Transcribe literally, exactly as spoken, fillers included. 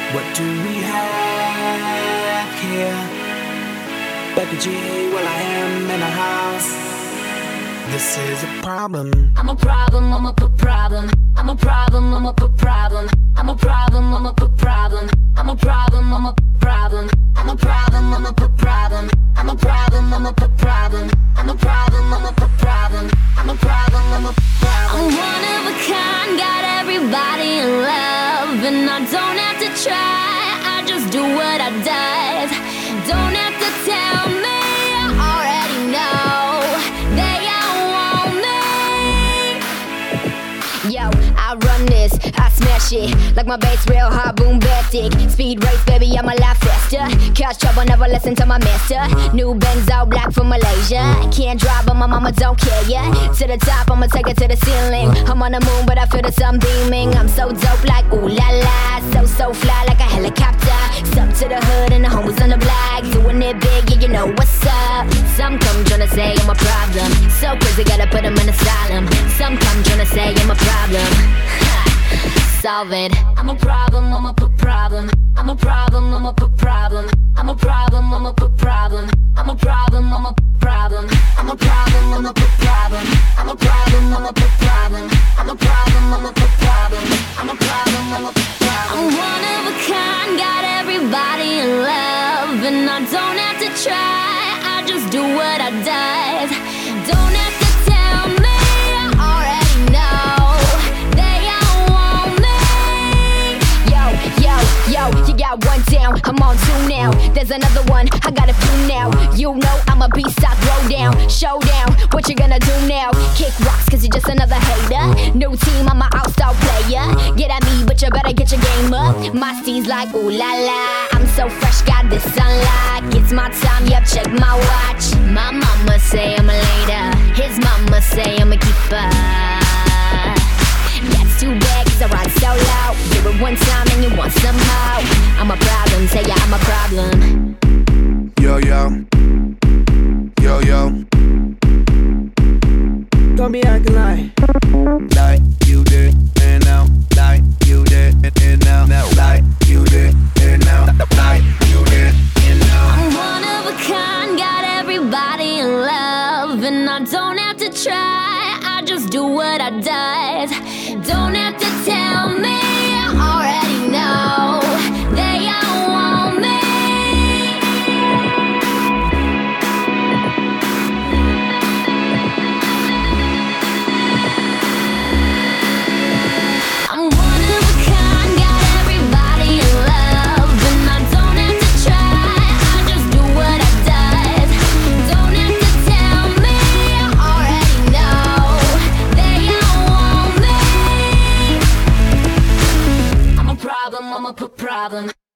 What do we have here? Becky G, well I am in a house. This is a problem. I'm a problem, I'm a p- problem. I'm a problem, I'm a p- problem. I'm a problem, I'm a p- problem. I'm a problem, I'm a p- problem. I'm a problem, I'm a p- problem. I'm a problem, I'm a p- problem. I'm a problem, I'm a p- problem. I'm a problem, I'm a p- problem. I'm one of a kind, got everybody in love, and I don't have to try. I just do what I does. Don't have to tell me, I already know. They all want me. Yo, I run this, I smash it like my bass real hard, boom basic. Speed race, baby, I'm a lot faster. Cause trouble, never listen to my master. New Benz out black from Malaysia. Can't drive, but my mama don't care, yeah. To the top, I'ma take it to the ceiling. I'm on the moon, but I feel the sun beaming. I'm so dope like ooh la la. So, so fly like a helicopter. Up to the hood and the homies on the block. Doing it big, yeah, you know what's up. Some come tryna say I'm a problem. So crazy, gotta put them in asylum. Some come tryna say I'm a problem. Solve it. I'm a problem, I'm a p- problem. I'm a problem, I'm a p- problem. I'm a problem, I'm a p- problem. I'm a problem, I'm a p- problem. I'm a problem, I'm a p- problem. I'm a problem, I'm a p- problem. I'm a problem, I'm a p- problem. I'm a problem, I'm a p- problem. I'm one of a kind, got everybody in love, and I don't have to try. I just do what I does. Don't have to tell me, I already know. They all want me. Yo, yo, yo, you got one down, I'm on two now. There's another one, I got a few now. You know I'm a beast, I throw down. Showdown, what you gonna do now? Kick rocks, cause you're just another hater. New team, I'm an all-star player. Get at me, but you better get your game up. My steez like ooh la la. I'm so fresh, got this sunlight. It's my time, yep, check my watch. My mama say I'm a later. His mama say I'm a keeper. That's too bad, cause I ride so loud. Do it one time and you want some more. I'm a problem, say yeah, I'm a problem. Yo, yo. Yo, yo. Don't be acting like Like you did, and now Like you did, and now now Like you did, and now Like you did, and now I'm one of a kind, got everybody in love, and I don't have to try. I just do what I does. Don't have to tell me, I already know. They all want me. I'm one of a kind, got everybody in love, and I don't have to try. I just do what I does. Don't have to tell me, I already know. They all want me. I'm a problem, I'm a p- problem.